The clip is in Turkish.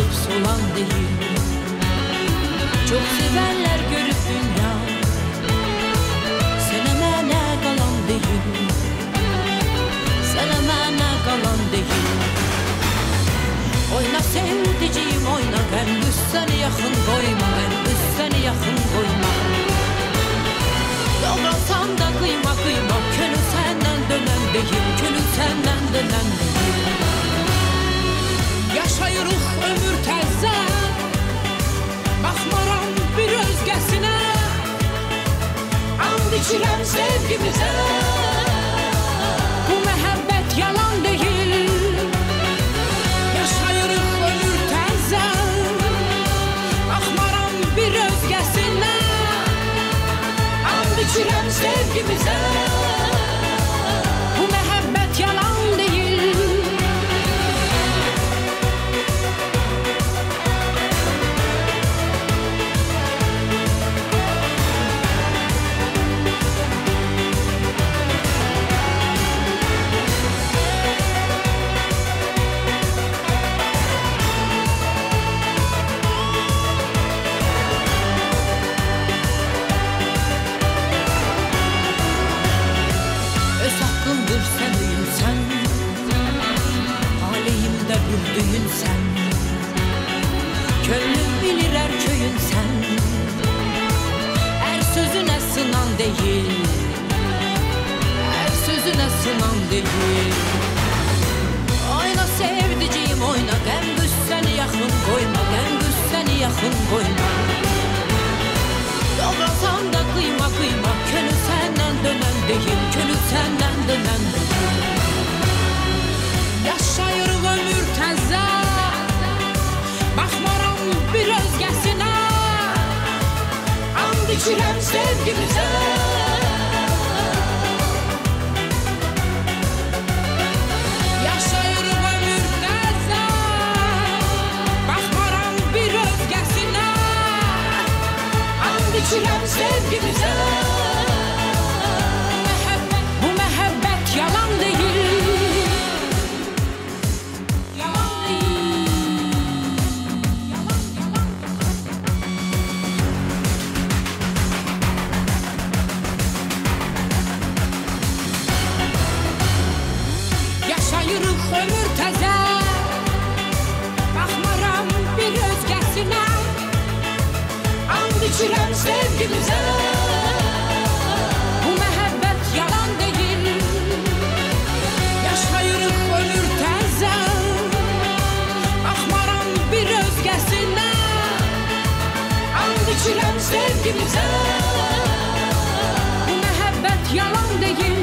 olup solan değil. Çok severler görüp dünya, sen emene kalan değil. Sen emene kalan değil. Oyna sevdiceğim oyna, ben düz seni yakın koyma, ben düz seni yakın koyma. Doğrasan da kıyma kıyma, könül senden dönen değil, könül senden dönen değil. Yaşayırıq ömür təzə, baxmaram bir özgəsinə, and içirəm sevgimizə. Bu məhəbbət yalan deyil. Yaşayırıq ömür təzə, baxmaram bir özgəsinə, and içirəm sevgimizə. Bu məhəbbət yalan deyil. Sen uyum sen, aleyhimde güldüğün sen, könlüm bilir her köyün sen. Her sözüne sınan değil, her sözüne sınan değil. Oyna sevdiceğim oyna, gündüz seni yakın koyma, gündüz seni yakın koyma. Doğrasan da kıyma kıyma, könül senden dönen değil, könül senden dönen değil. Yaşayırıq ömür təzə, baxmaram bir özgəsinə, and içirəm sevgimizə. Yaşayırıq ömür təzə, baxmaram bir özgəsinə, and içirəm sevgimizə. Bu məhəbbət yalan deyil. Yaşayırıq ömür təzə, baxmaram bir özgəsinə, and içirəm sevgimizə. Bu məhəbbət yalan deyil. Yaşayırıq ömür təzə, baxmaram bir özgəsinə, and içirəm sevgimizə. Bu məhəbbət yalan deyil.